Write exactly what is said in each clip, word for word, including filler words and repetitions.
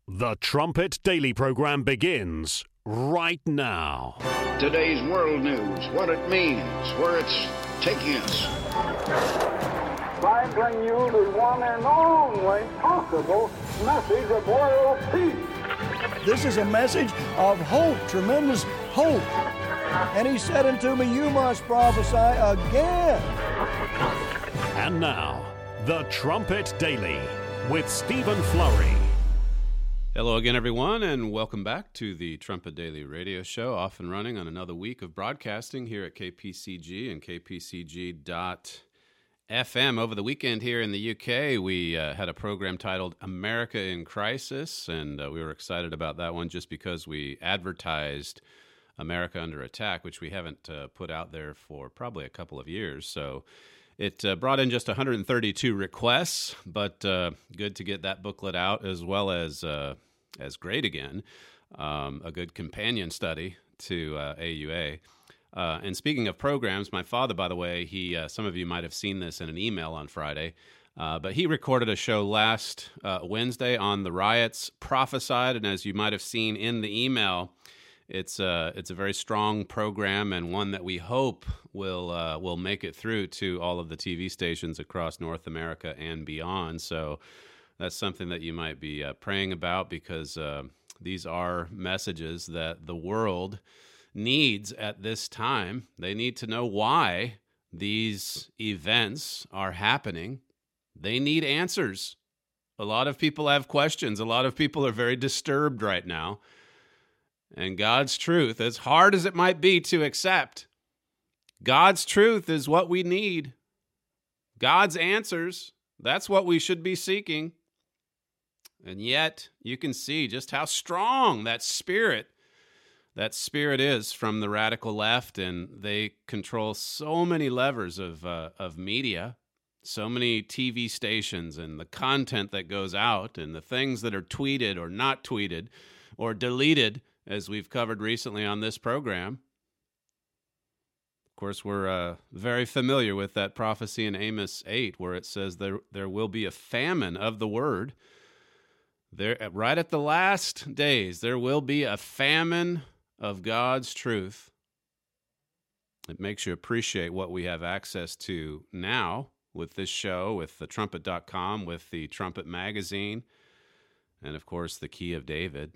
The Trumpet Daily program begins right now. Today's world news, what it means, where it's taking us. I bring you the one and only possible message of world peace. This is a message of hope, tremendous hope. And he said unto me, you must prophesy again. And now, The Trumpet Daily with Stephen Flurry. Hello again, everyone, and welcome back to the Trumpet Daily Radio Show, off and running on another week of broadcasting here at K P C G and K P C G dot F M. Over the weekend here in the U K, we uh, had a program titled America in Crisis, and uh, we were excited about that one just because we advertised America Under Attack, which we haven't uh, put out there for probably a couple of years. So it uh, brought in just one hundred thirty-two requests, but uh, good to get that booklet out, as well as uh, as Great Again, um, a good companion study to uh, A U A. Uh, and speaking of programs, my father, by the way, he uh, some of you might have seen this in an email on Friday, uh, but he recorded a show last uh, Wednesday on the riots prophesied, and as you might have seen in the email, it's a it's a very strong program and one that we hope will uh, will make it through to all of the T V stations across North America and beyond. So that's something that you might be uh, praying about, because uh, these are messages that the world needs at this time. They need to know why these events are happening. They need answers. A lot of people have questions. A lot of people are very disturbed right now. And God's truth, as hard as it might be to accept, God's truth is what we need. God's answers, that's what we should be seeking. And yet, you can see just how strong that spirit, that spirit is from the radical left, and they control so many levers of uh, of media, so many T V stations, and the content that goes out, and the things that are tweeted or not tweeted or deleted, as we've covered recently on this program. Of course, we're uh, very familiar with that prophecy in Amos eight, where it says there there will be a famine of the word. There, right at the last days, there will be a famine of God's truth. It makes you appreciate what we have access to now with this show, with the trumpet dot com, with the Trumpet Magazine, and of course, the Key of David.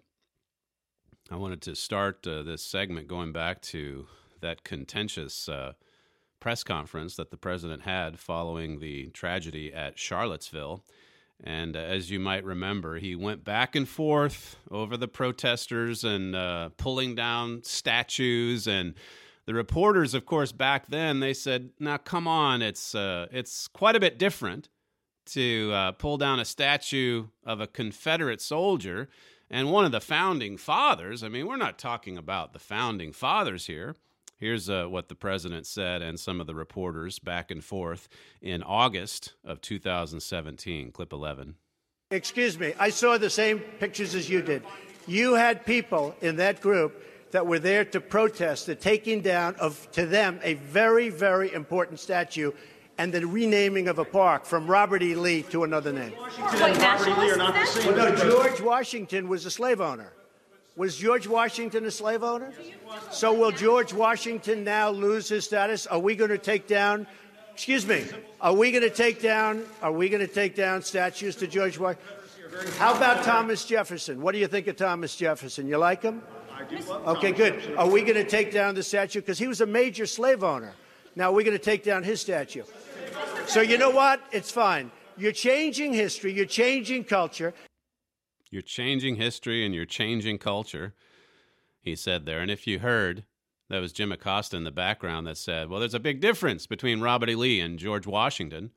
I wanted to start uh, this segment going back to that contentious uh, press conference that the president had following the tragedy at Charlottesville. And uh, as you might remember, he went back and forth over the protesters and uh, pulling down statues. And the reporters, of course, back then, they said, now, come on, it's uh, it's quite a bit different to uh, pull down a statue of a Confederate soldier and one of the founding fathers. I mean, we're not talking about the founding fathers here. Here's uh, what the president said and some of the reporters back and forth in August of two thousand seventeen. Clip eleven. Excuse me, I saw the same pictures as you did. You had people in that group that were there to protest the taking down of, to them, a very, very important statue and the renaming of a park from Robert E. Lee to another name. What, Robert E. Lee are not the same. Well, no, George Washington was a slave owner. Was George Washington a slave owner? So will George Washington now lose his status? Are we going to take down, excuse me, are we going to take down, are we going to take down statues to George Washington? How about Thomas Jefferson? What do you think of Thomas Jefferson? You like him? I do love Okay, good. Are we going to take down the statue? Because he was a major slave owner. Now we're going to take down his statue. So you know what? It's fine. You're changing history. You're changing culture. You're changing history and you're changing culture, he said there. And if you heard, that was Jim Acosta in the background that said, well, there's a big difference between Robert E. Lee and George Washington.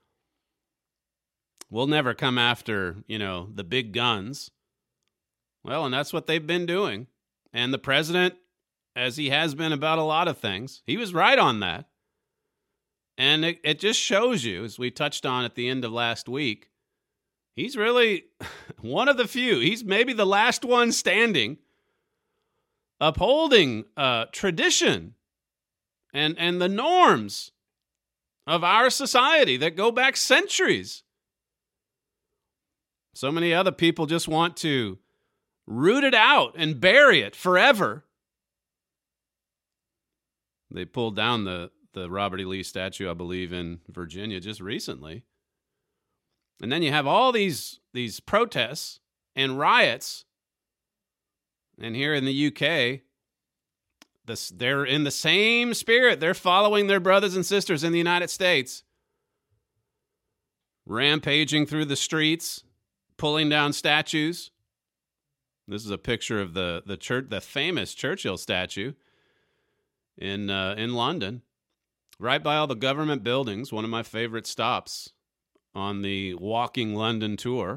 We'll never come after, you know, the big guns. Well, and that's what they've been doing. And the president, as he has been about a lot of things, he was right on that. And it, it just shows you, as we touched on at the end of last week, he's really one of the few. He's maybe the last one standing, upholding uh, tradition and, and the norms of our society that go back centuries. So many other people just want to root it out and bury it forever. They pulled down the, the Robert E. Lee statue, I believe, in Virginia just recently. And then you have all these, these protests and riots. And here in the U K, this, they're in the same spirit. They're following their brothers and sisters in the United States, rampaging through the streets, pulling down statues. This is a picture of the the church, the famous Churchill statue in uh, in London, right by all the government buildings. One of my favorite stops on the Walking London tour.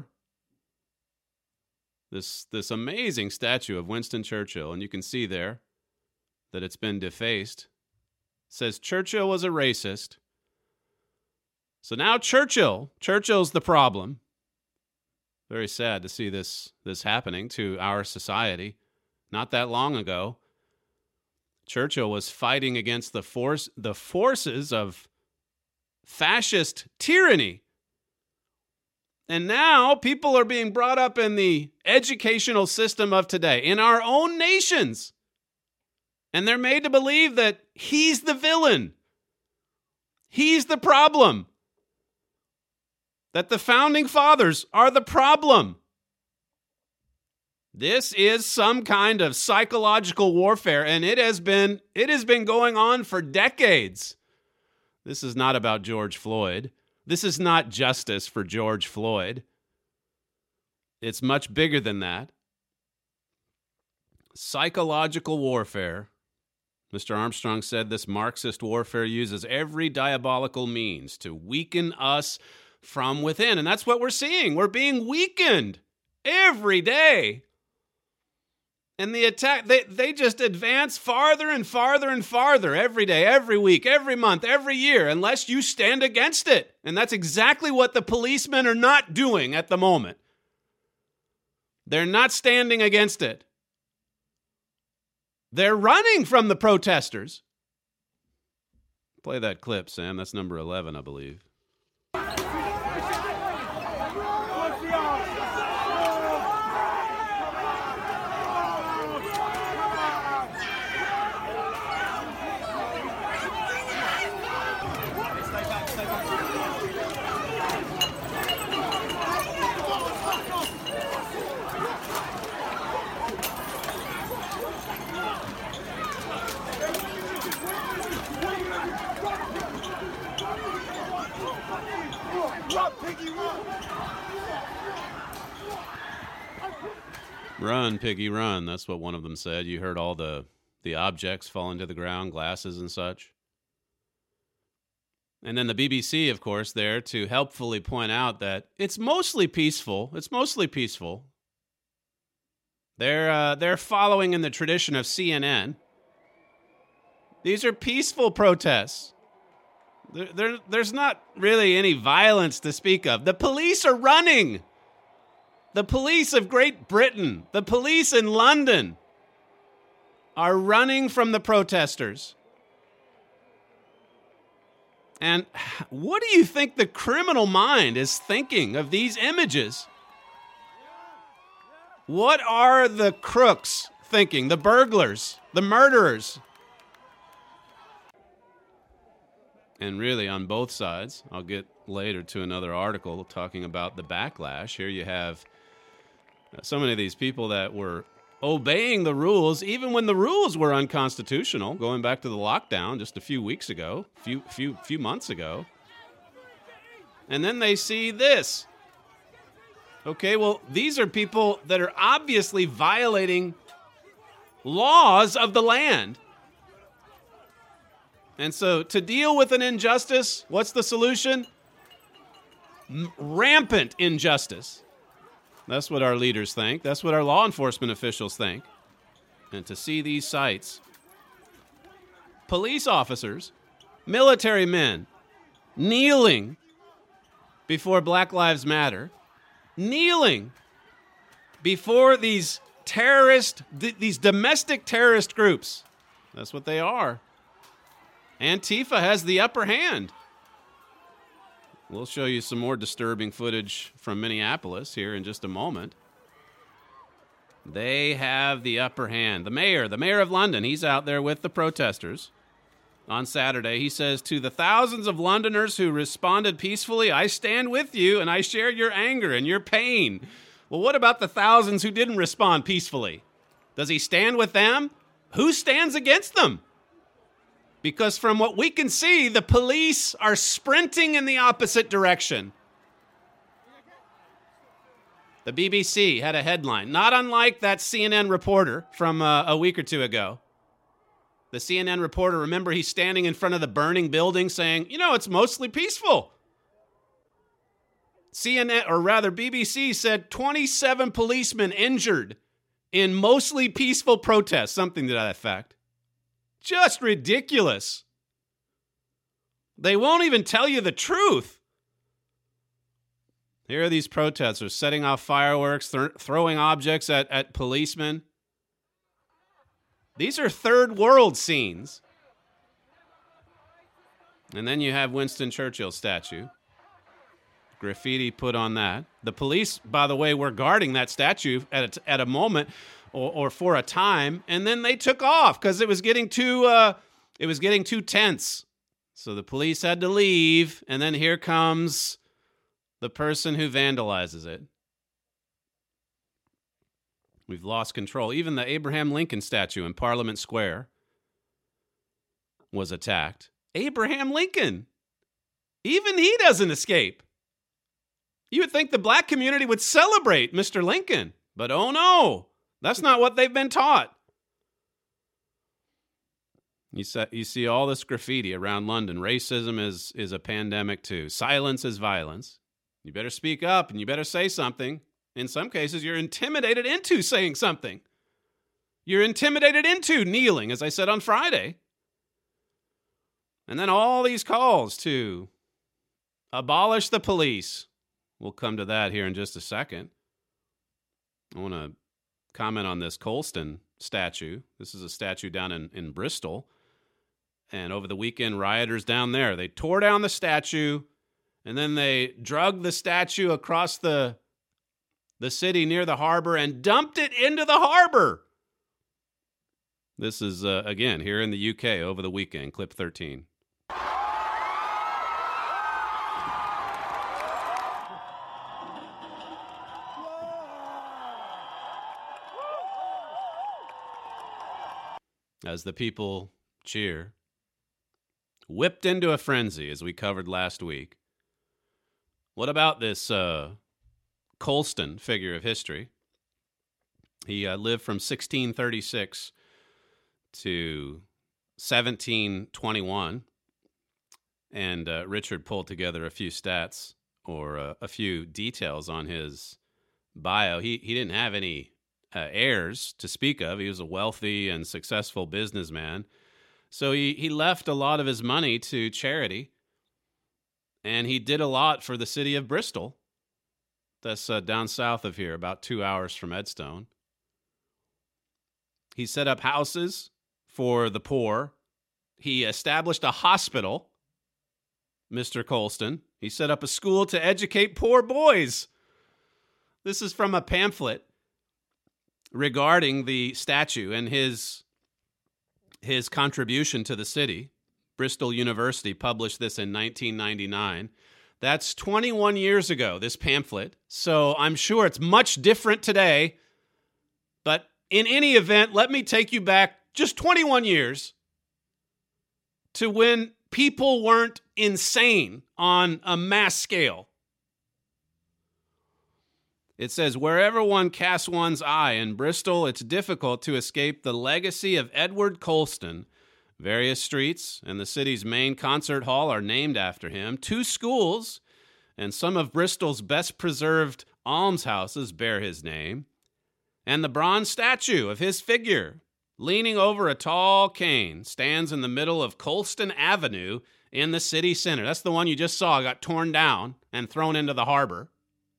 This this amazing statue of Winston Churchill, and you can see there that it's been defaced. It says Churchill was a racist. So now Churchill, Churchill's the problem. Very sad to see this this happening to our society. Not that long ago, Churchill was fighting against the force the forces of fascist tyranny. And now people are being brought up in the educational system of today, in our own nations. And they're made to believe that he's the villain. He's the problem. That the founding fathers are the problem. This is some kind of psychological warfare, and it has been it has been going on for decades. This is not about George Floyd. This is not justice for George Floyd. It's much bigger than that. Psychological warfare. Mister Armstrong said this Marxist warfare uses every diabolical means to weaken us from within. And that's what we're seeing. We're being weakened every day. And the attack, they, they just advance farther and farther and farther every day, every week, every month, every year, unless you stand against it. And that's exactly what the policemen are not doing at the moment. They're not standing against it. They're running from the protesters. Play that clip, Sam. That's number eleven, I believe. Run, piggy, run. That's what one of them said. You heard all the, the objects falling to the ground, glasses and such. And then the B B C, of course, there to helpfully point out that it's mostly peaceful. It's mostly peaceful. They're, uh, they're following in the tradition of C N N. These are peaceful protests. There, there, there's not really any violence to speak of. The police are running. The police of Great Britain, the police in London are running from the protesters. And what do you think the criminal mind is thinking of these images? What are the crooks thinking? The burglars, the murderers? And really on both sides, I'll get later to another article talking about the backlash. Here you have so many of these people that were obeying the rules, even when the rules were unconstitutional, going back to the lockdown just a few weeks ago, few few few months ago. And then they see this. Okay, well, these are people that are obviously violating laws of the land. And so to deal with an injustice, what's the solution? M- rampant injustice. That's what our leaders think. That's what our law enforcement officials think. And to see these sights, police officers, military men, kneeling before Black Lives Matter, kneeling before these terrorist, th- these domestic terrorist groups. That's what they are. Antifa has the upper hand. We'll show you some more disturbing footage from Minneapolis here in just a moment. They have the upper hand. The mayor, the mayor of London, he's out there with the protesters on Saturday. He says, to the thousands of Londoners who responded peacefully, I stand with you and I share your anger and your pain. Well, what about the thousands who didn't respond peacefully? Does he stand with them? Who stands against them? Because from what we can see, the police are sprinting in the opposite direction. The B B C had a headline, not unlike that C N N reporter from uh, a week or two ago. The C N N reporter, remember, he's standing in front of the burning building saying, you know, it's mostly peaceful. C N N, or rather B B C, said twenty-seven policemen injured in mostly peaceful protests, something to that effect. Just ridiculous. They won't even tell you the truth. Here are these protesters setting off fireworks, th- throwing objects at, at policemen. These are third world scenes. And then you have Winston Churchill's statue. Graffiti put on that. The police, by the way, were guarding that statue at a, at a moment or, or for a time, and then they took off because it was getting too uh, it was getting too tense. So the police had to leave, and then here comes the person who vandalizes it. We've lost control. Even the Abraham Lincoln statue in Parliament Square was attacked. Abraham Lincoln. Even he doesn't escape. You would think the black community would celebrate Mister Lincoln, but oh no, that's not what they've been taught. You see, you see all this graffiti around London. Racism is, is a pandemic too. Silence is violence. You better speak up and you better say something. In some cases, you're intimidated into saying something. You're intimidated into kneeling, as I said on Friday. And then all these calls to abolish the police. We'll come to that here in just a second. I want to comment on this Colston statue. This is a statue down in, in Bristol. And over the weekend, rioters down there, they tore down the statue, and then they dragged the statue across the, the city near the harbor and dumped it into the harbor. This is, uh, again, here in the U K over the weekend, clip thirteen. As the people cheer, whipped into a frenzy, as we covered last week. What about this uh, Colston figure of history? He uh, lived from sixteen thirty-six to seventeen twenty-one, and uh, Richard pulled together a few stats or uh, a few details on his bio. He he didn't have any uh, heirs to speak of. He was a wealthy and successful businessman, so he, he left a lot of his money to charity. And he did a lot for the city of Bristol. That's uh, down south of here, about two hours from Edstone. He set up houses for the poor. He established a hospital, Mister Colston. He set up a school to educate poor boys. This is from a pamphlet regarding the statue and his, his contribution to the city. Bristol University published this in nineteen ninety-nine. That's twenty-one years ago, this pamphlet. So I'm sure it's much different today. But in any event, let me take you back just twenty-one years to when people weren't insane on a mass scale. It says, wherever one casts one's eye in Bristol, it's difficult to escape the legacy of Edward Colston. Various streets and the city's main concert hall are named after him. Two schools and some of Bristol's best preserved almshouses bear his name. And the bronze statue of his figure, leaning over a tall cane, stands in the middle of Colston Avenue in the city center. That's the one you just saw got torn down and thrown into the harbor.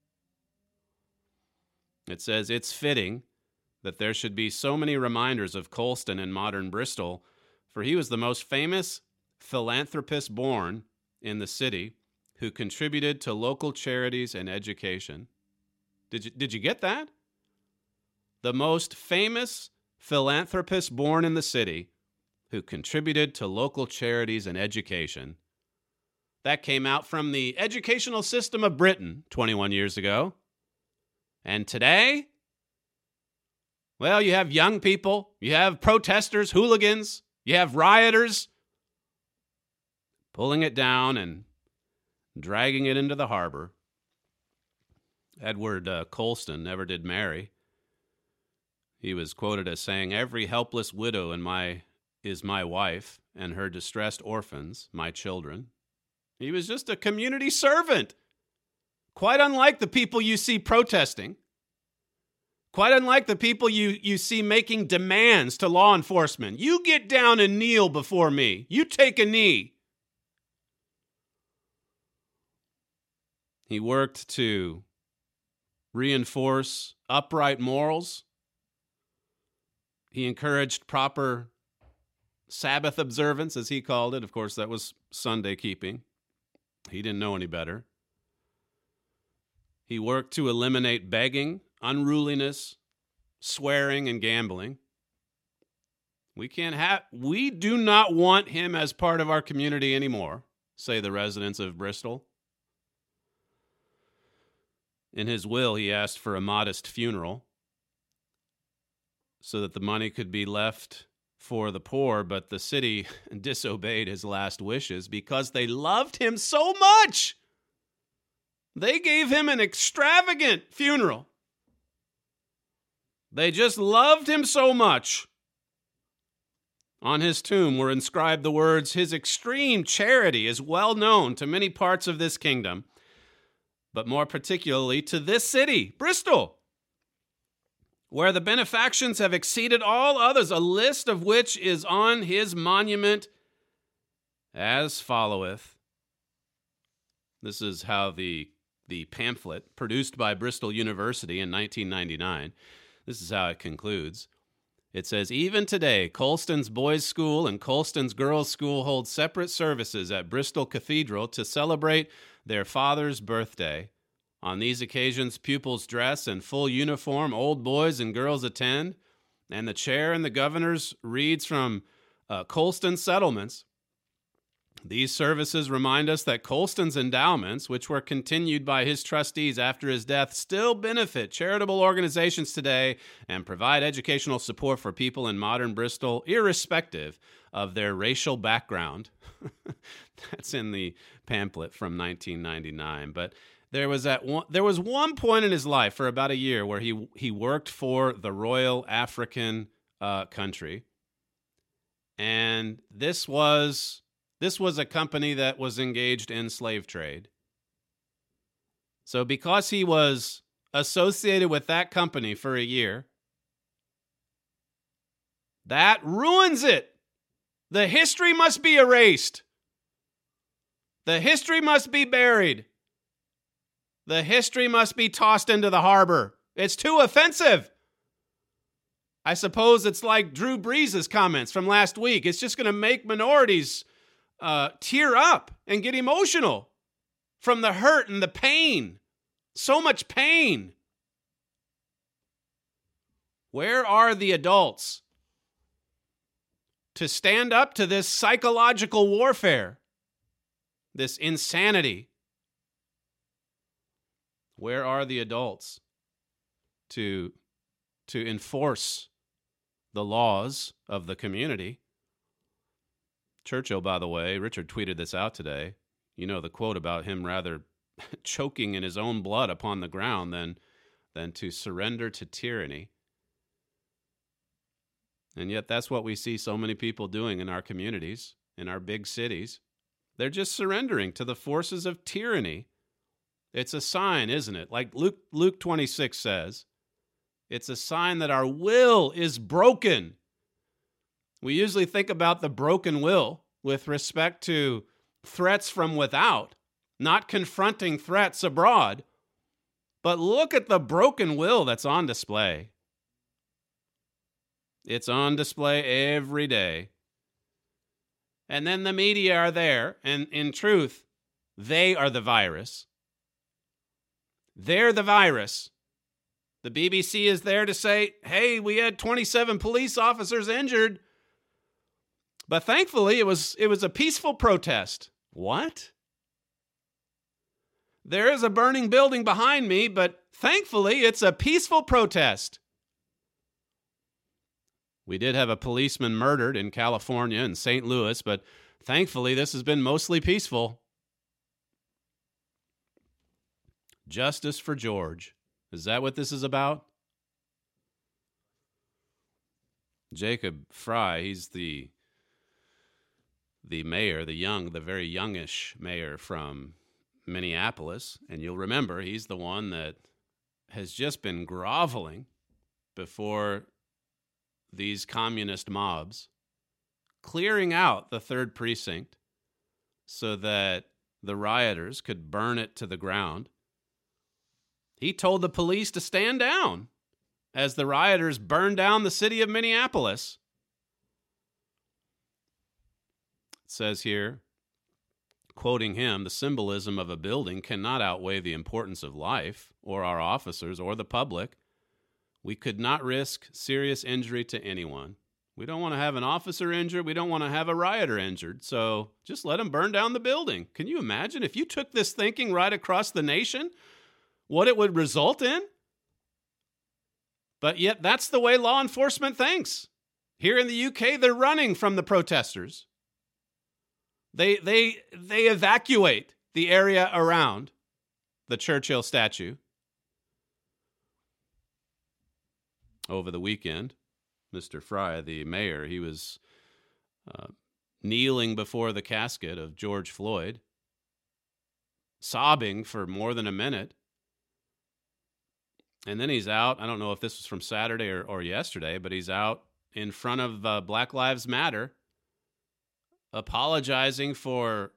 It says, it's fitting that there should be so many reminders of Colston in modern Bristol, for he was the most famous philanthropist born in the city who contributed to local charities and education. Did you, did you get that? the most famous philanthropist born in the city who contributed to local charities and education. That came out from the educational system of Britain twenty-one years ago. And today, well, you have young people, you have protesters, hooligans, you have rioters pulling it down and dragging it into the harbor. Edward uh, Colston never did marry. He was quoted as saying, "Every helpless widow in my is my wife, and her distressed orphans, my children." He was just a community servant, quite unlike the people you see protesting, quite unlike the people you, you see making demands to law enforcement. You get down and kneel before me. You take a knee. He worked to reinforce upright morals. He encouraged proper Sabbath observance, as he called it. Of course, that was Sunday keeping. He didn't know any better. He worked to eliminate begging, unruliness, swearing, and gambling. We can't have, we do not want him as part of our community anymore, say the residents of Bristol. In his will, he asked for a modest funeral so that the money could be left for the poor, but the city disobeyed his last wishes because they loved him so much. They gave him an extravagant funeral. They just loved him so much. On his tomb were inscribed the words, "His extreme charity is well known to many parts of this kingdom, but more particularly to this city, Bristol, where the benefactions have exceeded all others, a list of which is on his monument as followeth." This is how the, the pamphlet produced by Bristol University in nineteen ninety-nine, this is how it concludes. It says, "Even today, Colston's Boys' School and Colston's Girls' School hold separate services at Bristol Cathedral to celebrate their father's birthday. On these occasions, pupils dress in full uniform, old boys and girls attend, and the chair and the governors reads from uh, Colston Settlements. These services remind us that Colston's endowments, which were continued by his trustees after his death, still benefit charitable organizations today and provide educational support for people in modern Bristol, irrespective of their racial background." That's in the pamphlet from nineteen ninety-nine. But there was at one, there was one point in his life for about a year where he he worked for the Royal African uh, Country, and this was. This was a company that was engaged in slave trade. So because he was associated with that company for a year, that ruins it. The history must be erased. The history must be buried. The history must be tossed into the harbor. It's too offensive. I suppose it's like Drew Brees' comments from last week. It's just going to make minorities Uh, tear up and get emotional from the hurt and the pain. So much pain. Where are the adults to stand up to this psychological warfare, this insanity? Where are the adults to, to enforce the laws of the community? Churchill, by the way, Richard tweeted this out today. You know, the quote about him rather choking in his own blood upon the ground than, than to surrender to tyranny. And yet that's what we see so many people doing in our communities, in our big cities. They're just surrendering to the forces of tyranny. It's a sign, isn't it? Like Luke, Luke twenty-six says, it's a sign that our will is broken. We usually think about the broken will with respect to threats from without, not confronting threats abroad. But look at the broken will that's on display. It's on display every day. And then the media are there, and in truth, they are the virus. They're the virus. The B B C is there to say, hey, we had twenty-seven police officers injured. But thankfully, it was it was a peaceful protest. What? There is a burning building behind me, but thankfully, it's a peaceful protest. We did have a policeman murdered in California and Saint Louis, but thankfully, this has been mostly peaceful. Justice for George. Is that what this is about? Jacob Frey, he's the the mayor, the young, the very youngish mayor from Minneapolis. And you'll remember he's the one that has just been groveling before these communist mobs, clearing out the third precinct so that the rioters could burn it to the ground. He told the police to stand down as the rioters burned down the city of Minneapolis. It says here, quoting him, the symbolism of a building cannot outweigh the importance of life or our officers or the public. We could not risk serious injury to anyone. We don't want to have an officer injured. We don't want to have a rioter injured. So just let them burn down the building. Can you imagine if you took this thinking right across the nation, what it would result in? But yet that's the way law enforcement thinks. Here in the U K, they're running from the protesters. They they they evacuate the area around the Churchill statue. Over the weekend, Mister Frey, the mayor, he was uh, kneeling before the casket of George Floyd, sobbing for more than a minute. And then he's out, I don't know if this was from Saturday or, or yesterday, but he's out in front of uh, Black Lives Matter, apologizing for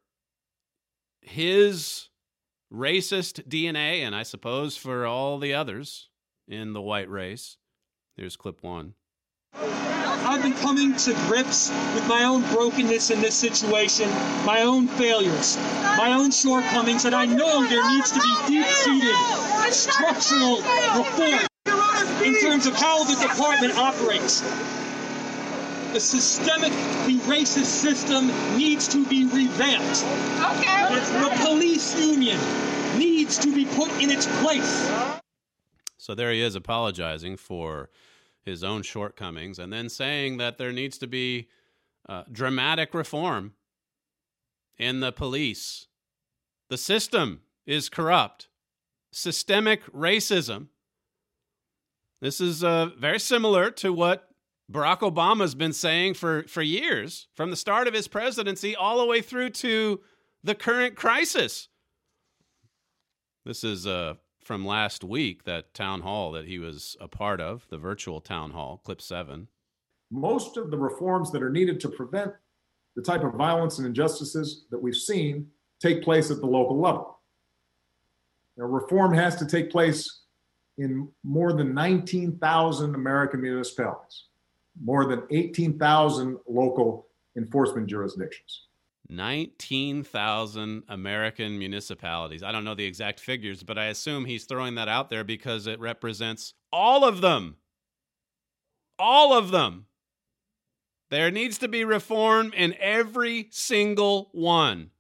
his racist D N A, and I suppose for all the others in the white race. Here's clip one. I've been coming to grips with my own brokenness in this situation, my own failures, my own shortcomings, and I know there needs to be deep-seated structural reform in terms of how the department operates. The systemically racist system needs to be revamped. Okay. The police union needs to be put in its place. So there he is apologizing for his own shortcomings and then saying that there needs to be uh, dramatic reform in the police. The system is corrupt. Systemic racism. This is uh, very similar to what Barack Obama's been saying for, for years, from the start of his presidency all the way through to the current crisis. This is uh, from last week, that town hall that he was a part of, the virtual town hall, clip seven. Most of the reforms that are needed to prevent the type of violence and injustices that we've seen take place at the local level. Now, reform has to take place in more than nineteen thousand American municipalities, more than eighteen thousand local enforcement jurisdictions. nineteen thousand American municipalities. I don't know the exact figures, but I assume he's throwing that out there because it represents all of them. All of them. There needs to be reform in every single one.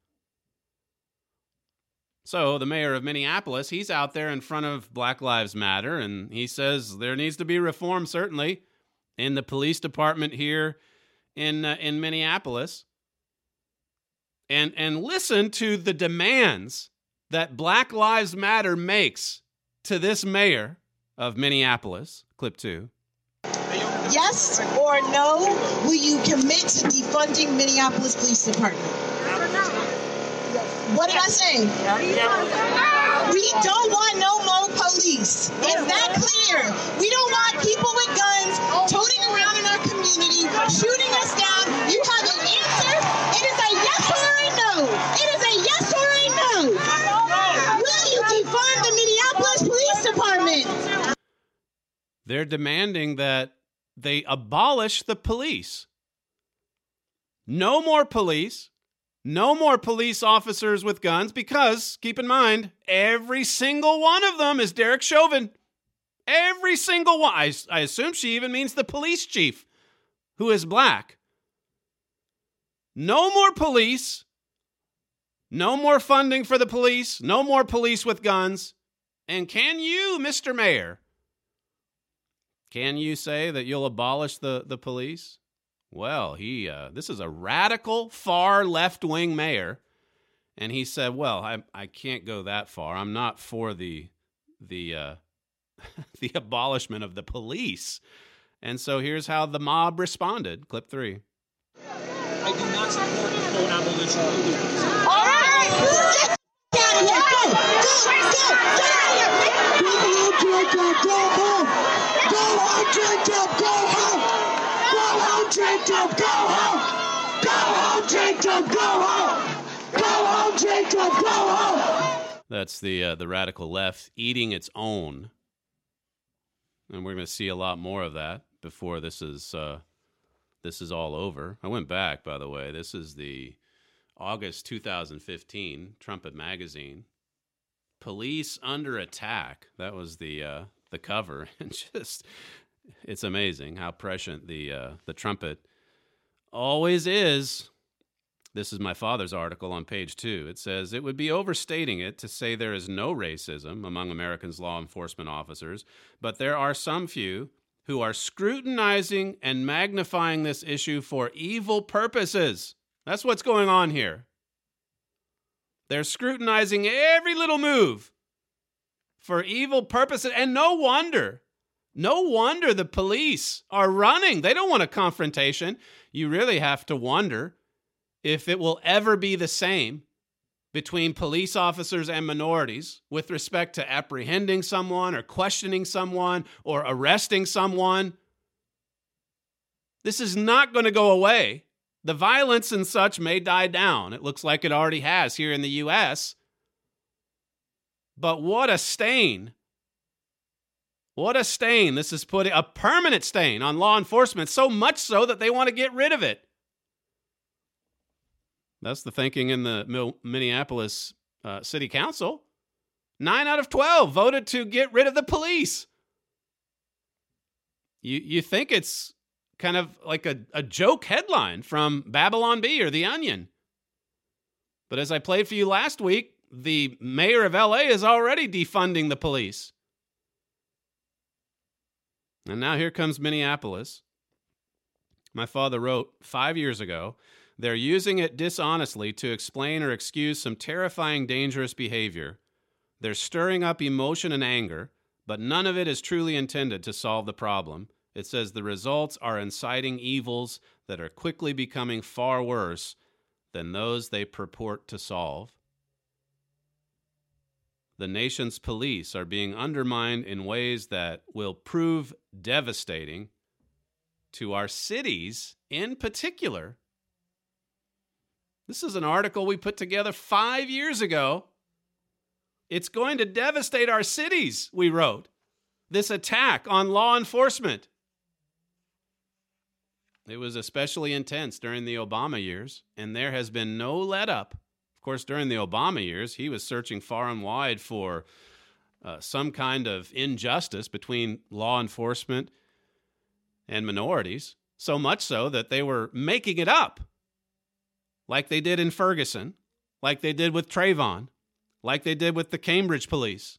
So the mayor of Minneapolis, he's out there in front of Black Lives Matter, and he says there needs to be reform, certainly, in the police department here in uh, in Minneapolis. And and listen to the demands that Black Lives Matter makes to this mayor of Minneapolis. Clip two. Yes or no, will you commit to defunding Minneapolis Police Department? What did I say? We don't want no more police. Is that clear? We don't want people with guns toting around in our community, shooting us down. You have an answer? It is a yes or a no. It is a yes or a no. Will you defund the Minneapolis Police Department? They're demanding that they abolish the police. No more police. No more police officers with guns because, keep in mind, every single one of them is Derek Chauvin. Every single one. I, I assume she even means the police chief, who is black. No more police. No more funding for the police. No more police with guns. And can you, Mister Mayor, can you say that you'll abolish the, the police? Well, he uh, this is a radical, far left-wing mayor. And he said, well, I I can't go that far. I'm not for the the uh, the abolishment of the police. And so here's how the mob responded. Clip three. I do not support the full abolition of the police. All right! Get out of here! Go! Go! Go! Go! Go home! Go home, Jacob! Go home! Go home, Jacob! Go home! Go home, Jacob! Go home! Go home, Jacob! Go home! That's the uh, the radical left eating its own. And we're going to see a lot more of that before this is uh, this is all over. I went back, by the way. This is the August two thousand fifteen Trumpet Magazine. Police under attack. That was the uh, the cover. And just, it's amazing how prescient the uh, the Trumpet always is. This is my father's article on page two. It says, it would be overstating it to say there is no racism among Americans' law enforcement officers, but there are some few who are scrutinizing and magnifying this issue for evil purposes. That's what's going on here. They're scrutinizing every little move for evil purposes, and no wonder. No wonder the police are running. They don't want a confrontation. You really have to wonder if it will ever be the same between police officers and minorities with respect to apprehending someone or questioning someone or arresting someone. This is not going to go away. The violence and such may die down. It looks like it already has here in the U S. But what a stain. What a stain. This is putting a permanent stain on law enforcement, so much so that they want to get rid of it. That's the thinking in the Minneapolis uh, City Council. Nine out of twelve voted to get rid of the police. You you think it's kind of like a, a joke headline from Babylon Bee or The Onion. But as I played for you last week, the mayor of L A is already defunding the police. And now here comes Minneapolis. My father wrote five years ago, they're using it dishonestly to explain or excuse some terrifying, dangerous behavior. They're stirring up emotion and anger, but none of it is truly intended to solve the problem. It says the results are inciting evils that are quickly becoming far worse than those they purport to solve. The nation's police are being undermined in ways that will prove devastating to our cities in particular. This is an article we put together five years ago. It's going to devastate our cities, we wrote. This attack on law enforcement. It was especially intense during the Obama years, and there has been no let up. Of course, during the Obama years, he was searching far and wide for uh, some kind of injustice between law enforcement and minorities, so much so that they were making it up. Like they did in Ferguson, like they did with Trayvon, like they did with the Cambridge police.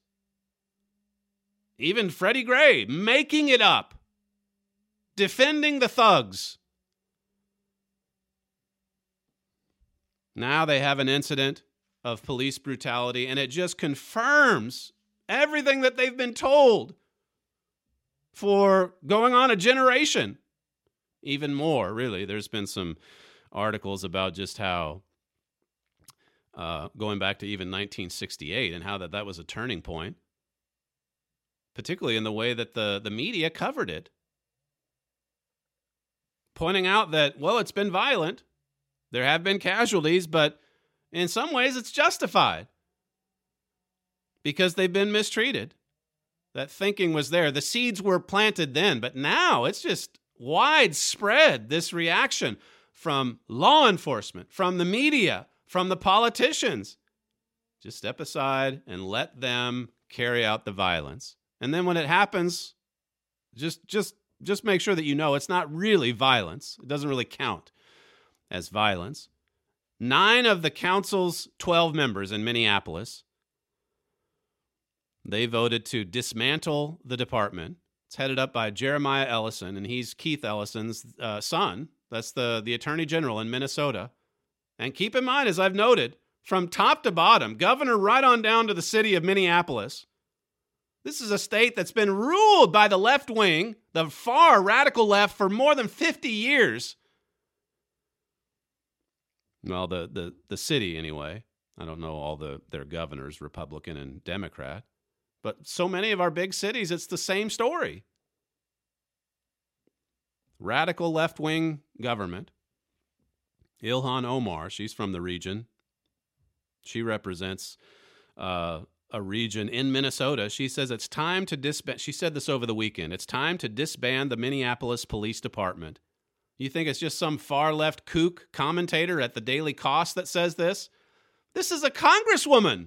Even Freddie Gray, making it up, defending the thugs. Now they have an incident of police brutality, and it just confirms everything that they've been told for going on a generation. Even more, really. There's been some articles about just how, uh, going back to even nineteen sixty-eight, and how that, that was a turning point, particularly in the way that the, the media covered it, pointing out that, well, it's been violent, there have been casualties, but in some ways it's justified because they've been mistreated. That thinking was there. The seeds were planted then, but now it's just widespread, this reaction from law enforcement, from the media, from the politicians. Just step aside and let them carry out the violence. And then when it happens, just just just make sure that you know it's not really violence. It doesn't really count as violence. Nine of the council's twelve members in Minneapolis, they voted to dismantle the department. It's headed up by Jeremiah Ellison, and he's Keith Ellison's uh, son. That's the, the attorney general in Minnesota. And keep in mind, as I've noted, from top to bottom, governor right on down to the city of Minneapolis, this is a state that's been ruled by the left wing, the far radical left, for more than fifty years. Well, the, the, the city, anyway. I don't know all the their governors, Republican and Democrat. But so many of our big cities, it's the same story. Radical left-wing government. Ilhan Omar, she's from the region. She represents uh, a region in Minnesota. She says it's time to disband. She said this over the weekend. It's time to disband the Minneapolis Police Department. You think it's just some far-left kook commentator at the Daily Kos that says this? This is a congresswoman.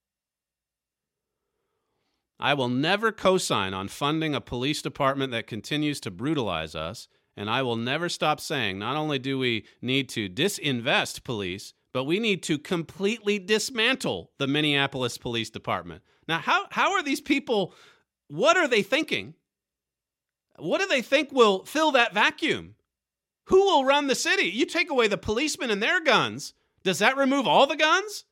I will never co-sign on funding a police department that continues to brutalize us, and I will never stop saying not only do we need to disinvest police, but we need to completely dismantle the Minneapolis Police Department. Now, how how are these people, what are they thinking? What do they think will fill that vacuum? Who will run the city? You take away the policemen and their guns. Does that remove all the guns?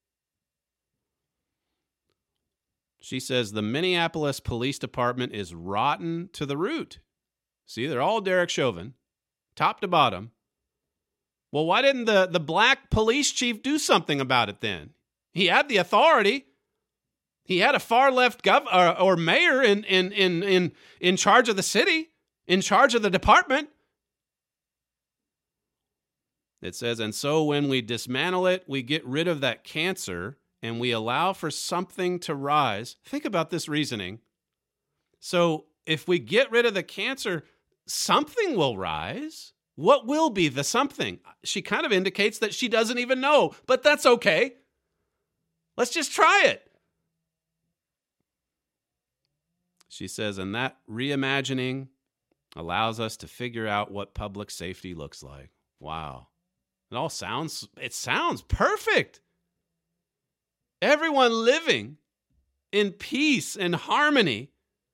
She says the Minneapolis Police Department is rotten to the root. See, they're all Derek Chauvin, top to bottom. Well, why didn't the, the black police chief do something about it then? He had the authority. He had a far-left gov- or, or mayor in, in, in, in, in charge of the city, in charge of the department. It says, and so when we dismantle it, we get rid of that cancer and we allow for something to rise. Think about this reasoning. So if we get rid of the cancer, something will rise. What will be the something? She kind of indicates that she doesn't even know, but that's okay. Let's just try it. She says, and that reimagining allows us to figure out what public safety looks like. Wow. It all sounds, it sounds perfect. Everyone living in peace and harmony.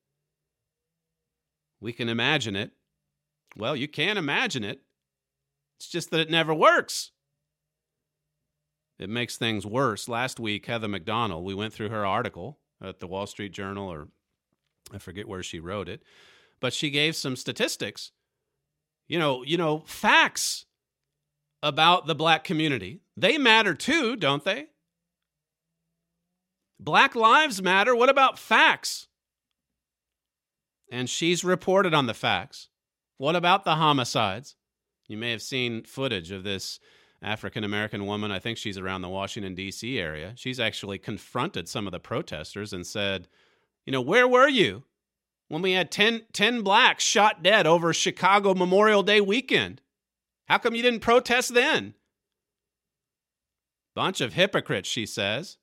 We can imagine it. Well, you can imagine it. It's just that it never works. It makes things worse. Last week, Heather McDonald, we went through her article at the Wall Street Journal, or I forget where she wrote it, but she gave some statistics. You know, you know, facts about the black community. They matter too, don't they? Black lives matter. What about facts? And she's reported on the facts. What about the homicides? You may have seen footage of this African-American woman. I think she's around the Washington, D C area. She's actually confronted some of the protesters and said, you know, where were you when we had ten, ten blacks shot dead over Chicago Memorial Day weekend? How come you didn't protest then? Bunch of hypocrites, she says.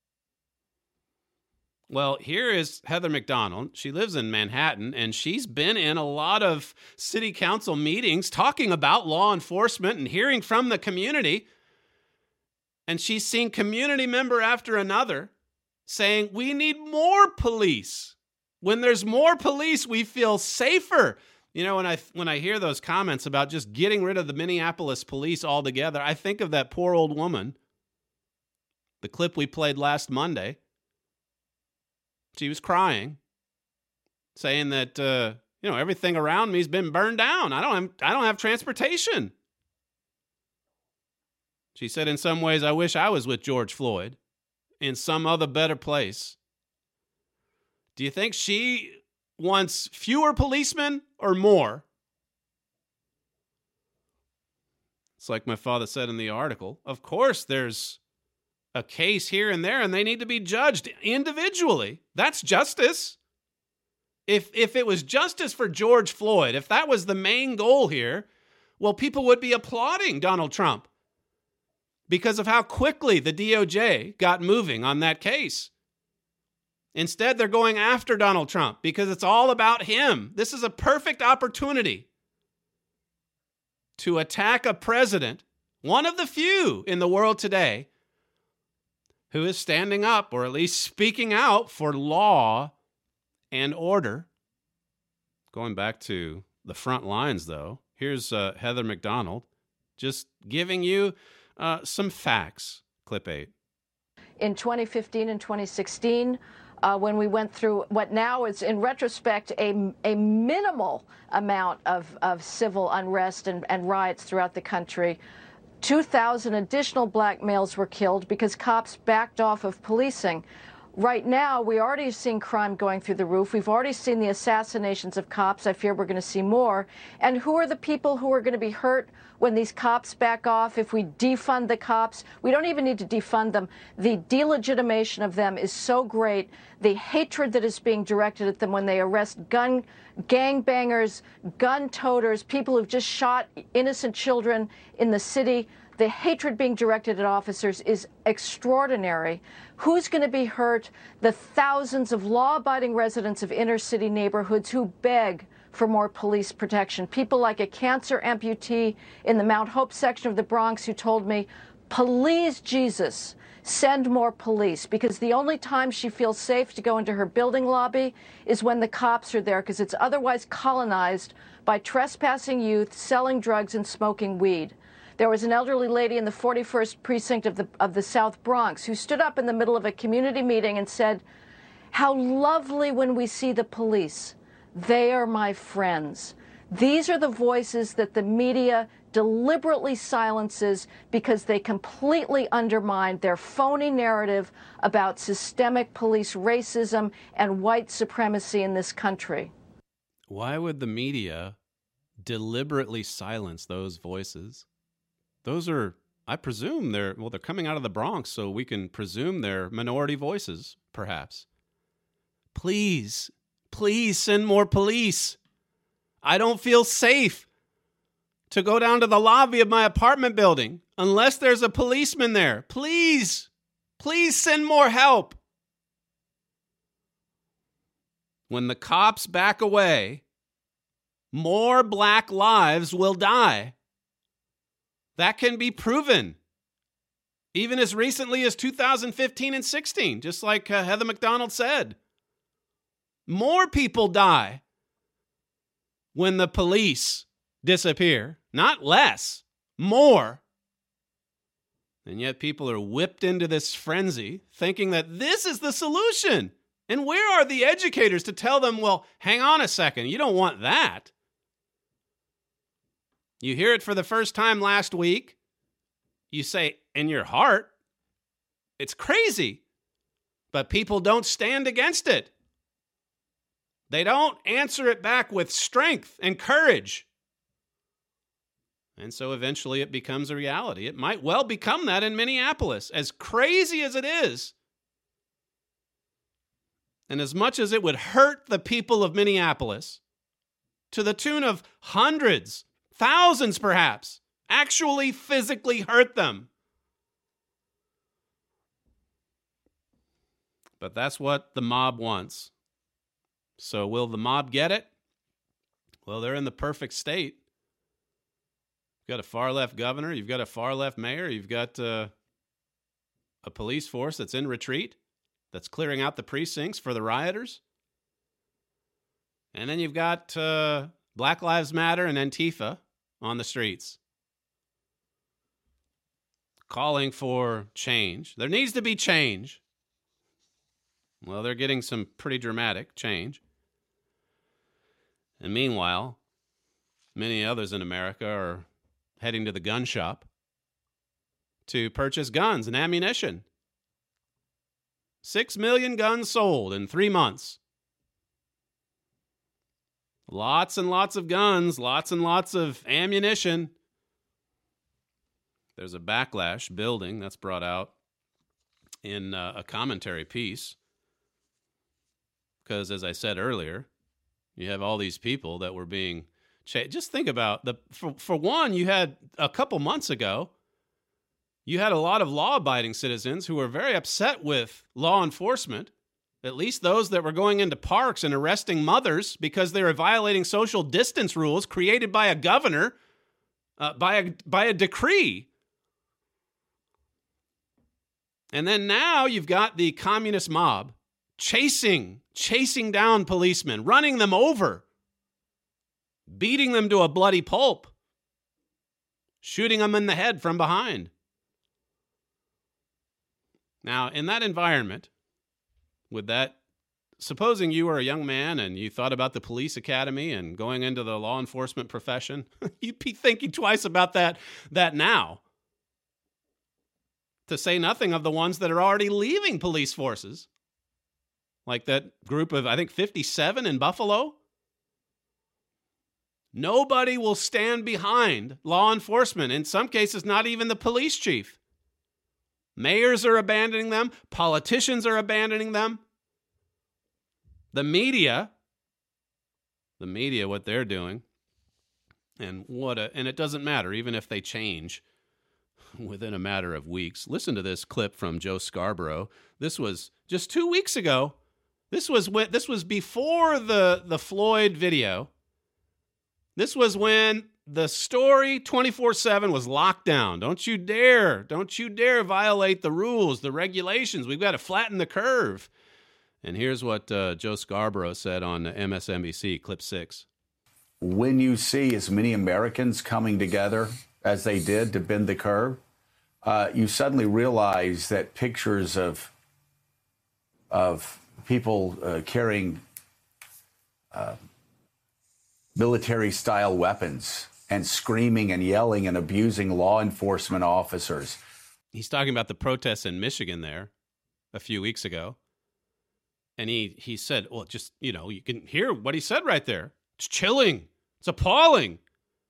Well, here is Heather McDonald. She lives in Manhattan, and she's been in a lot of city council meetings talking about law enforcement and hearing from the community. And she's seen community member after another saying, we need more police. When there's more police, we feel safer. You know, when I when I hear those comments about just getting rid of the Minneapolis police altogether, I think of that poor old woman, the clip we played last Monday. She was crying, saying that, uh, you know, everything around me's been burned down. I don't have, I don't have transportation. She said, in some ways, I wish I was with George Floyd in some other better place. Do you think she wants fewer policemen or more? It's like my father said in the article. Of course, there's a case here and there, and they need to be judged individually. That's justice. If if it was justice for George Floyd, if that was the main goal here, well, people would be applauding Donald Trump because of how quickly the D O J got moving on that case. Instead, they're going after Donald Trump because it's all about him. This is a perfect opportunity to attack a president, one of the few in the world today, who is standing up or at least speaking out for law and order. Going back to the front lines, though, here's uh, Heather McDonald just giving you uh, some facts. Clip eight. In twenty fifteen and twenty sixteen, uh, when we went through what now is, in retrospect, a, a minimal amount of, of civil unrest and, and riots throughout the country, two thousand additional black males were killed because cops backed off of policing. Right now, we already have seen crime going through the roof. We've already seen the assassinations of cops. I fear we're going to see more. And who are the people who are going to be hurt when these cops back off? If we defund the cops, we don't even need to defund them. The delegitimation of them is so great. The hatred that is being directed at them when they arrest gun gangbangers, gun toters, people who've just shot innocent children in the city. The hatred being directed at officers is extraordinary. Who's going to be hurt? The thousands of law-abiding residents of inner-city neighborhoods who beg for more police protection. People like a cancer amputee in the Mount Hope section of the Bronx who told me, please, Jesus, send more police, because the only time she feels safe to go into her building lobby is when the cops are there, because it's otherwise colonized by trespassing youth, selling drugs, and smoking weed. There was an elderly lady in the forty-first precinct of the of the South Bronx who stood up in the middle of a community meeting and said, how lovely when we see the police. They are my friends. These are the voices that the media deliberately silences because they completely undermine their phony narrative about systemic police racism and white supremacy in this country. Why would the media deliberately silence those voices? Those are, I presume they're, well, they're coming out of the Bronx, so we can presume they're minority voices, perhaps. Please, please send more police. I don't feel safe to go down to the lobby of my apartment building unless there's a policeman there. Please, please send more help. When the cops back away, more black lives will die. That can be proven, even as recently as two thousand fifteen and sixteen, just like uh, Heather McDonald said. More people die when the police disappear, not less, more. And yet people are whipped into this frenzy, thinking that this is the solution. And where are the educators to tell them, well, hang on a second, you don't want that. You hear it for the first time last week. You say, in your heart, it's crazy. But people don't stand against it. They don't answer it back with strength and courage. And so eventually it becomes a reality. It might well become that in Minneapolis, as crazy as it is. And as much as it would hurt the people of Minneapolis, to the tune of hundreds, thousands perhaps, actually physically hurt them. But that's what the mob wants. So will the mob get it? Well, they're in the perfect state. You've got a far-left governor, you've got a far-left mayor, you've got uh, a police force that's in retreat, that's clearing out the precincts for the rioters. And then you've got uh, Black Lives Matter and Antifa on the streets, calling for change. There needs to be change. Well, they're getting some pretty dramatic change. And meanwhile, many others in America are heading to the gun shop to purchase guns and ammunition. Six million guns sold in three months. Lots and lots of guns, lots and lots of ammunition. There's a backlash building that's brought out in uh, a commentary piece. Because, as I said earlier, you have all these people that were being cha- just think about the for, for one, you had a couple months ago, you had a lot of law-abiding citizens who were very upset with law enforcement At least those that were going into parks and arresting mothers because they were violating social distance rules created by a governor, uh, by a by a decree. And then now you've got the communist mob chasing, chasing down policemen, running them over, beating them to a bloody pulp, shooting them in the head from behind. Now, in that environment, with that, supposing you were a young man and you thought about the police academy and going into the law enforcement profession, you'd be thinking twice about that, that now. To say nothing of the ones that are already leaving police forces. Like that group of, I think, fifty-seven in Buffalo. Nobody will stand behind law enforcement. In some cases, not even the police chief. Mayors are abandoning them. Politicians are abandoning them. The media, the media, what they're doing, and what a, and it doesn't matter, even if they change within a matter of weeks. Listen to this clip from Joe Scarborough. This was just two weeks ago. This was when, this was before the, the Floyd video. This was when the story twenty-four seven was locked down. Don't you dare, don't you dare violate the rules, the regulations. We've got to flatten the curve. And here's what uh, Joe Scarborough said on M S N B C, clip six. When you see as many Americans coming together as they did to bend the curve, uh, you suddenly realize that pictures of, of people uh, carrying uh, military-style weapons and screaming and yelling and abusing law enforcement officers. He's talking about the protests in Michigan there a few weeks ago. And he, he said, well, just, you know, you can hear what he said right there. It's chilling. It's appalling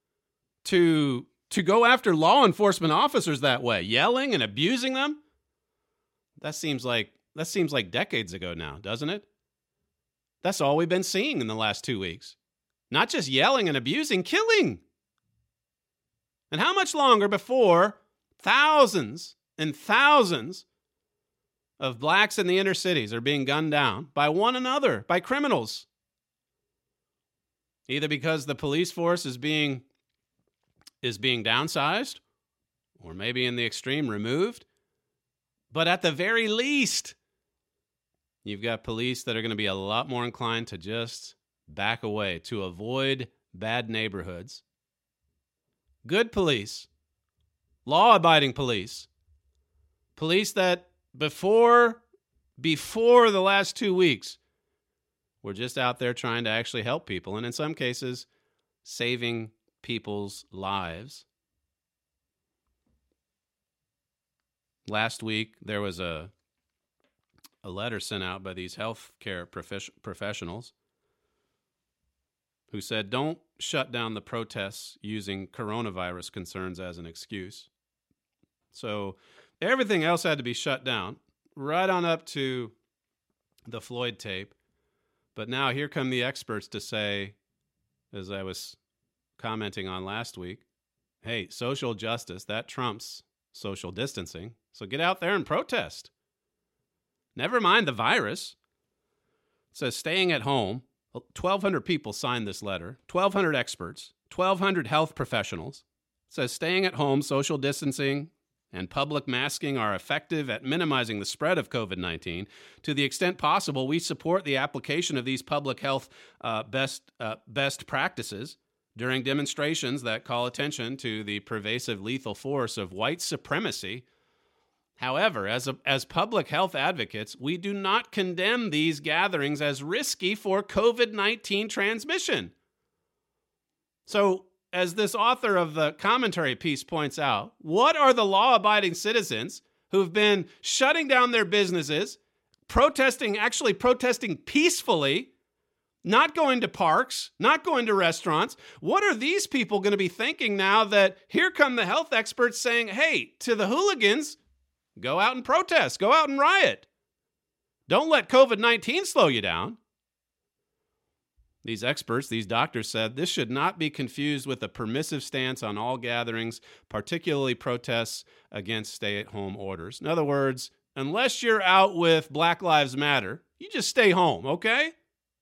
to, to go after law enforcement officers that way, yelling and abusing them. That seems like, that seems like decades ago now, doesn't it? That's all we've been seeing in the last two weeks. Not just yelling and abusing, killing. And how much longer before thousands and thousands of blacks in the inner cities are being gunned down by one another, by criminals? Either because the police force is being is being downsized, or maybe in the extreme removed. But at the very least, you've got police that are going to be a lot more inclined to just back away, to avoid bad neighborhoods. Good police, law-abiding police, police that before, before the last two weeks were just out there trying to actually help people, and in some cases, saving people's lives. Last week, there was a, a letter sent out by these healthcare prof- professionals who said, don't shut down the protests using coronavirus concerns as an excuse. So everything else had to be shut down, right on up to the Floyd tape. But now here come the experts to say, as I was commenting on last week, hey, social justice, that trumps social distancing. So get out there and protest. Never mind the virus. It says staying at home. twelve hundred people signed this letter, twelve hundred experts, twelve hundred health professionals. It says staying at home, social distancing, and public masking are effective at minimizing the spread of covid nineteen. To the extent possible, we support the application of these public health uh, best, uh, best practices during demonstrations that call attention to the pervasive lethal force of white supremacy. However, as a, as public health advocates, we do not condemn these gatherings as risky for covid nineteen transmission. So, as this author of the commentary piece points out, what are the law-abiding citizens who've been shutting down their businesses, protesting, actually protesting peacefully, not going to parks, not going to restaurants? What are these people going to be thinking now that here come the health experts saying, hey, to the hooligans, go out and protest, go out and riot. Don't let covid nineteen slow you down. These experts, these doctors said this should not be confused with a permissive stance on all gatherings, particularly protests against stay-at-home orders. In other words, unless you're out with Black Lives Matter, you just stay home, okay?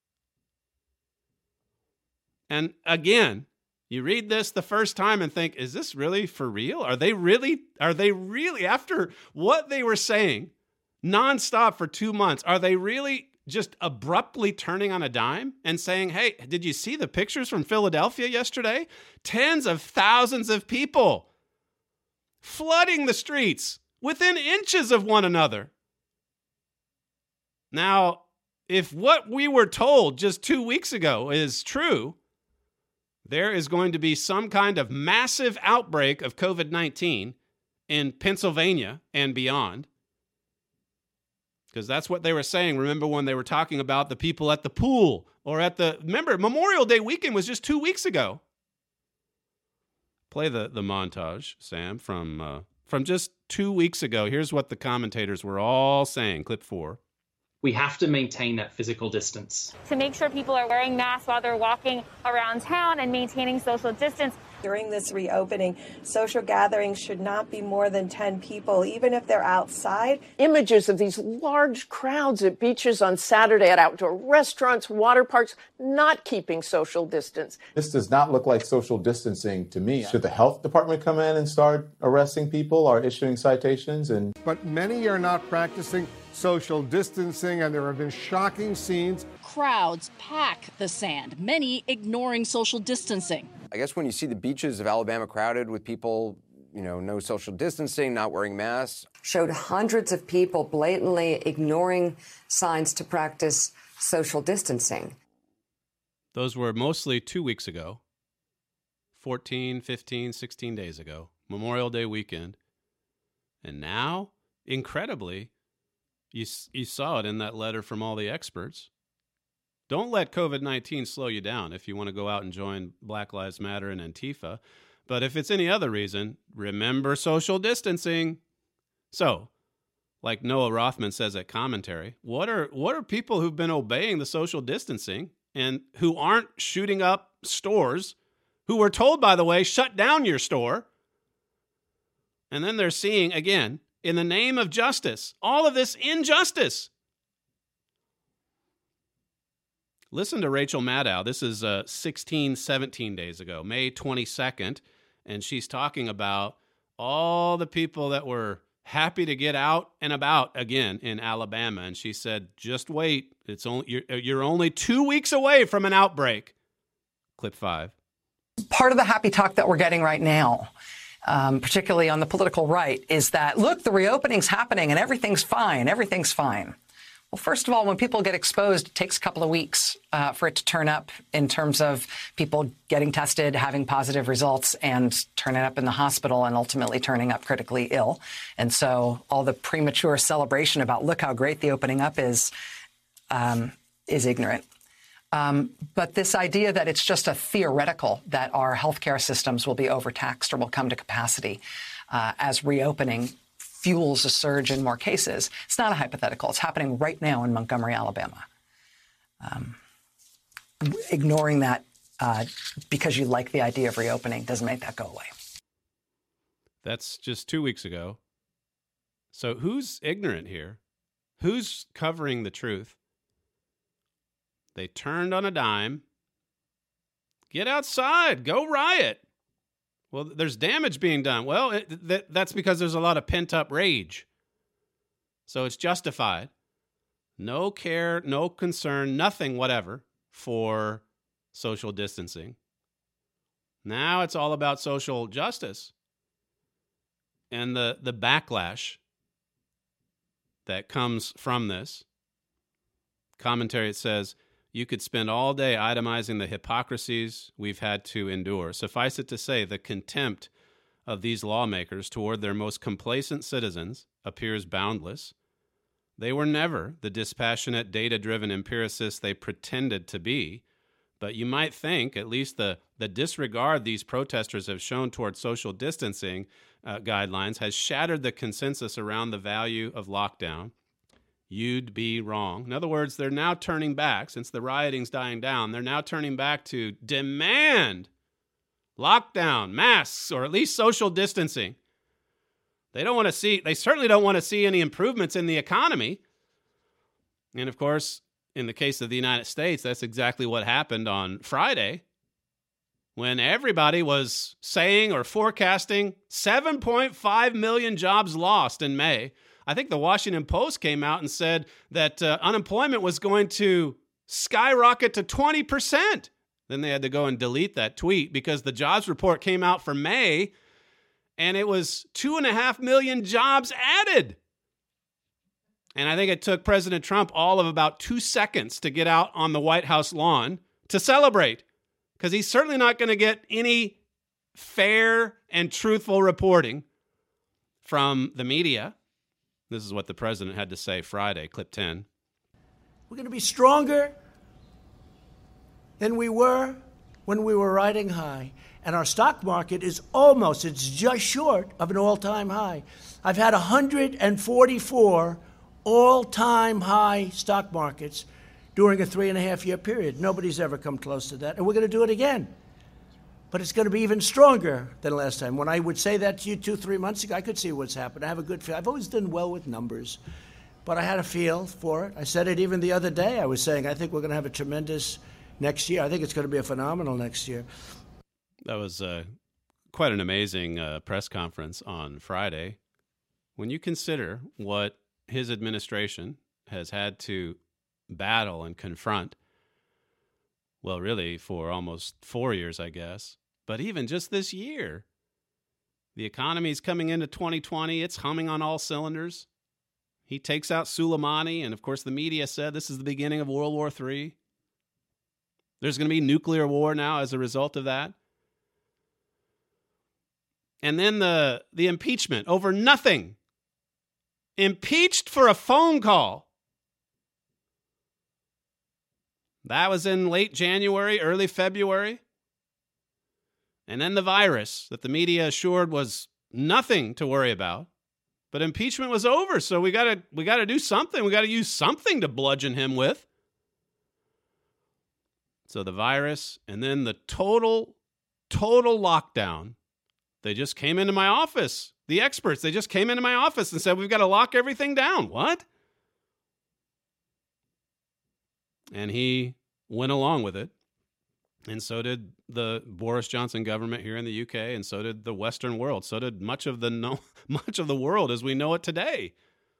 And again, you read this the first time and think, is this really for real? Are they really, are they really, after what they were saying nonstop for two months, are they really just abruptly turning on a dime and saying, hey, did you see the pictures from Philadelphia yesterday? Tens of thousands of people flooding the streets within inches of one another. Now, if what we were told just two weeks ago is true, there is going to be some kind of massive outbreak of covid nineteen in Pennsylvania and beyond. Because that's what they were saying. Remember when they were talking about the people at the pool or at the, remember, Memorial Day weekend was just two weeks ago. Play the, the montage, Sam, from, uh, from just two weeks ago. Here's what the commentators were all saying. Clip four. We have to maintain that physical distance. To make sure people are wearing masks while they're walking around town and maintaining social distance. During this reopening, social gatherings should not be more than ten people, even if they're outside. Images of these large crowds at beaches on Saturday, at outdoor restaurants, water parks, not keeping social distance. This does not look like social distancing to me. Should the health department come in and start arresting people or issuing citations? And But many are not practicing social distancing, and there have been shocking scenes. Crowds pack the sand, many ignoring social distancing. I guess when you see the beaches of Alabama crowded with people, you know, no social distancing, not wearing masks. Showed hundreds of people blatantly ignoring signs to practice social distancing. Those were mostly two weeks ago, fourteen, fifteen, sixteen days ago, Memorial Day weekend. And now, incredibly, you, you saw it in that letter from all the experts. Don't let covid nineteen slow you down if you want to go out and join Black Lives Matter and Antifa. But if it's any other reason, remember social distancing. So, like Noah Rothman says at Commentary, what are what are people who've been obeying the social distancing and who aren't shooting up stores, who were told, by the way, shut down your store? And then they're seeing, again, in the name of justice, all of this injustice. Listen to Rachel Maddow. This is uh, sixteen, seventeen days ago, May twenty-second, and she's talking about all the people that were happy to get out and about again in Alabama. And she said, just wait. It's only you're, you're only two weeks away from an outbreak. Clip five. Part of the happy talk that we're getting right now, um, particularly on the political right, is that, look, the reopening's happening and everything's fine. Everything's fine. Well, first of all, when people get exposed, it takes a couple of weeks uh, for it to turn up in terms of people getting tested, having positive results, and turning up in the hospital and ultimately turning up critically ill. And so all the premature celebration about, look how great the opening up is, um, is ignorant. Um, but this idea that it's just a theoretical that our healthcare systems will be overtaxed or will come to capacity uh, as reopening fuels a surge in more cases. It's not a hypothetical. It's happening right now in Montgomery, Alabama. Um, ignoring that uh, because you like the idea of reopening doesn't make that go away. That's just two weeks ago. So who's ignorant here? Who's covering the truth? They turned on a dime. Get outside. Go riot. Well, there's damage being done. Well, it, th- that's because there's a lot of pent-up rage. So it's justified. No care, no concern, nothing whatever for social distancing. Now it's all about social justice and the, the backlash that comes from this. Commentary, it says, you could spend all day itemizing the hypocrisies we've had to endure. Suffice it to say, the contempt of these lawmakers toward their most complacent citizens appears boundless. They were never the dispassionate, data-driven empiricists they pretended to be, but you might think at least the, the disregard these protesters have shown toward social distancing uh, guidelines has shattered the consensus around the value of lockdown. You'd be wrong. In other words, they're now turning back, since the rioting's dying down, they're now turning back to demand lockdown, masks, or at least social distancing. They don't want to see, they certainly don't want to see any improvements in the economy. And of course, in the case of the United States, that's exactly what happened on Friday, when everybody was saying or forecasting seven point five million jobs lost in May. I think the Washington Post came out and said that uh, unemployment was going to skyrocket to twenty percent. Then they had to go and delete that tweet because the jobs report came out for May, and it was two and a half million jobs added. And I think it took President Trump all of about two seconds to get out on the White House lawn to celebrate, because he's certainly not going to get any fair and truthful reporting from the media. This is what the president had to say Friday, clip ten. We're going to be stronger than we were when we were riding high. And our stock market is almost, it's just short of an all-time high. I've had one hundred forty-four all-time high stock markets during a three and a half year period. Nobody's ever come close to that. And we're going to do it again. But it's going to be even stronger than last time. When I would say that to you two, three months ago, I could see what's happened. I have a good feel. I've always done well with numbers, but I had a feel for it. I said it even the other day. I was saying, I think we're going to have a tremendous next year. I think it's going to be a phenomenal next year. That was uh, quite an amazing uh, press conference on Friday. When you consider what his administration has had to battle and confront, well, really for almost four years, I guess, but even just this year, the economy is coming into twenty twenty. It's humming on all cylinders. He takes out Soleimani, and of course the media said this is the beginning of World War Three. There's going to be nuclear war now as a result of that. And then the, the impeachment over nothing. Impeached for a phone call. That was in late January, early February. And then the virus that the media assured was nothing to worry about. But impeachment was over, so we gotta we gotta do something. We gotta use something to bludgeon him with. So the virus, and then the total, total lockdown. They just came into my office. The experts, they just came into my office and said, we've got to lock everything down. What? And he went along with it. And so did the Boris Johnson government here in the U K, and so did the Western world. So did much of the no, much of the world as we know it today.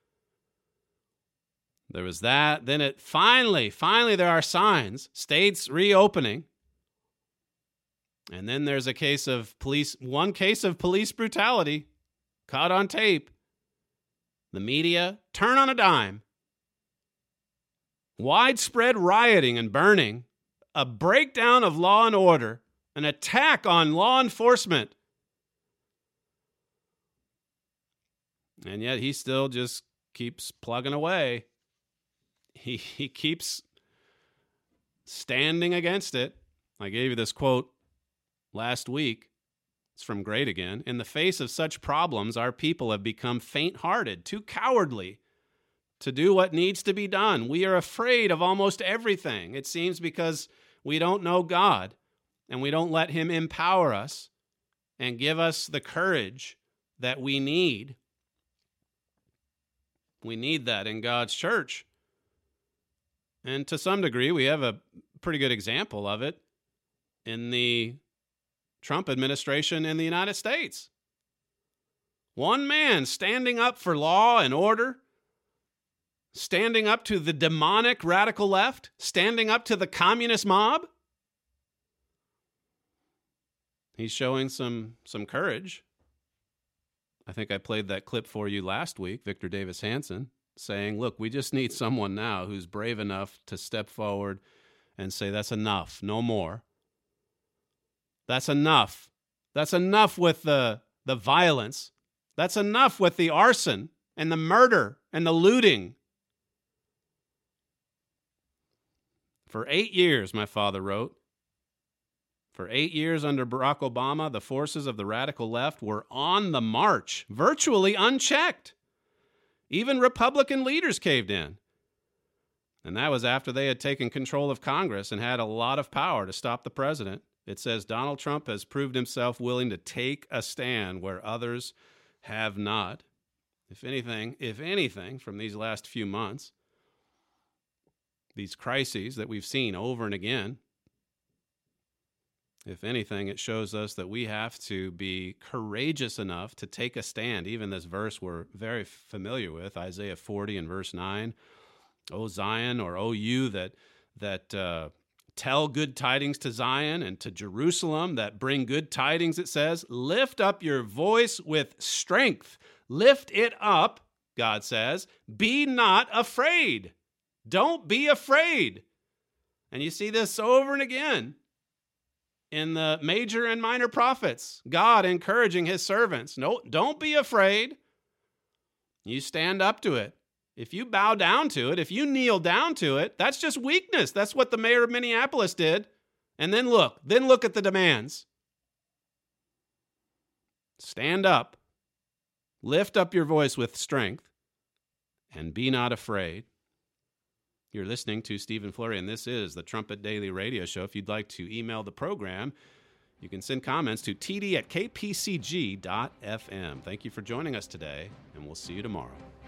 There was that. Then it finally, finally there are signs. States reopening. And then there's a case of police, one case of police brutality caught on tape. The media turn on a dime. Widespread rioting and burning, a breakdown of law and order, an attack on law enforcement. And yet he still just keeps plugging away. He, he keeps standing against it. I gave you this quote last week. It's from Great Again. In the face of such problems, our people have become faint-hearted, too cowardly to do what needs to be done. We are afraid of almost everything, it seems, because we don't know God, and we don't let him empower us and give us the courage that we need. We need that in God's church. And to some degree, we have a pretty good example of it in the Trump administration in the United States. One man standing up for law and order, standing up to the demonic radical left, standing up to the communist mob. He's showing some, some courage. I think I played that clip for you last week, Victor Davis Hanson, saying, look, we just need someone now who's brave enough to step forward and say, that's enough, no more. That's enough. That's enough with the, the violence. That's enough with the arson and the murder and the looting. For eight years, my father wrote, for eight years under Barack Obama, the forces of the radical left were on the march, virtually unchecked. Even Republican leaders caved in. And that was after they had taken control of Congress and had a lot of power to stop the president. It says Donald Trump has proved himself willing to take a stand where others have not. If anything, if anything, from these last few months, these crises that we've seen over and again, if anything, it shows us that we have to be courageous enough to take a stand. Even this verse we're very familiar with, Isaiah forty and verse nine, O Zion, or O you that, that uh, tell good tidings to Zion and to Jerusalem, that bring good tidings, it says, lift up your voice with strength. Lift it up, God says. Be not afraid. Don't be afraid. And you see this over and again in the major and minor prophets. God encouraging his servants. No, don't be afraid. You stand up to it. If you bow down to it, if you kneel down to it, that's just weakness. That's what the mayor of Minneapolis did. And then look, then look at the demands. Stand up. Lift up your voice with strength, and be not afraid. You're listening to Stephen Flurry, and this is the Trumpet Daily Radio Show. If you'd like to email the program, you can send comments to t d at k p c g dot f m. Thank you for joining us today, and we'll see you tomorrow.